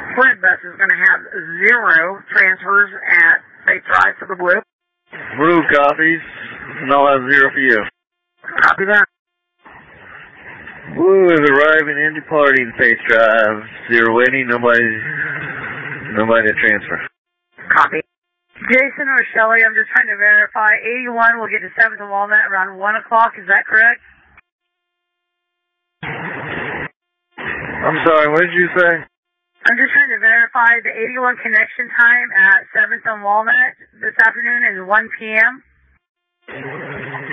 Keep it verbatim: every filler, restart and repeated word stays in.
Flint bus is going to have zero transfers at State Drive for the Blue. Blue copies, and I'll have zero for you. Copy that. Blue is arriving and departing Face Drive. Zero waiting, nobody, nobody to transfer. Copy. Jason or Shelley, I'm just trying to verify. eighty-one will get to seventh and Walnut around one o'clock, is that correct? I'm sorry, what did you say? I'm just trying to verify the eighty-one connection time at seventh and Walnut this afternoon is one p m